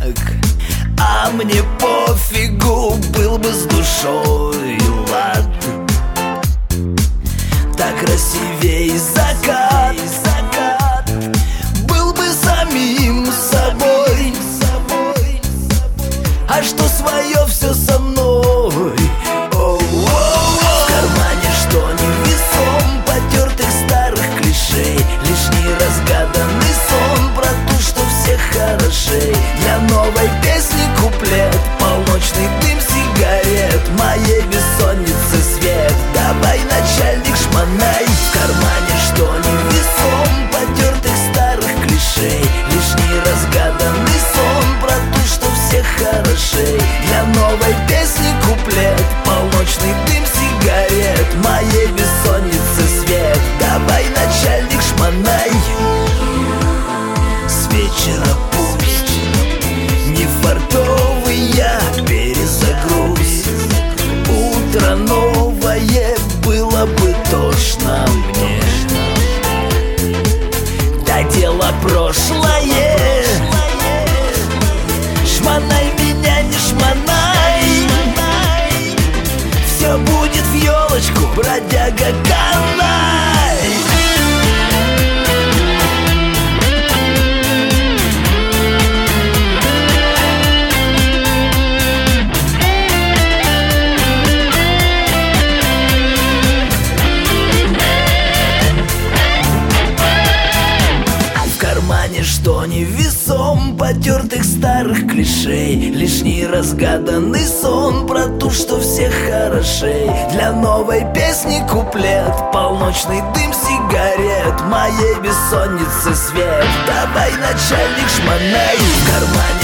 а мне пофигу, был бы с душой лад. Так красивей закат, был бы самим собой. А что свое все со мной? В кармане что невесом потертых старых клишей, лишний разгаданный сон про то, что все хорошей. Для новой песни куплет, полночный дым сигарет, моей бессонницы свет. Давай, начальник, шмонай. В кармане что невесом потертых старых клишей, лишний разгаданный сон про то, что все хорошей. Для новой песни куплет, полночный дым сигарет, моей бессонницы свет. Давай, начальник, шмонай. С вечера пусть не фартовый я перезагруз, утро новое, было бы тошно мне. Да дело прошлое, шмонай меня, не шмонай. Все будет в елочку, бродяга, канай. Что невесом потертых старых клишей, лишний разгаданный сон про то, что все хорошей. Для новой песни куплет, полночный дым сигарет, моей бессонницы свет. Давай, начальник, шмонай. В кармане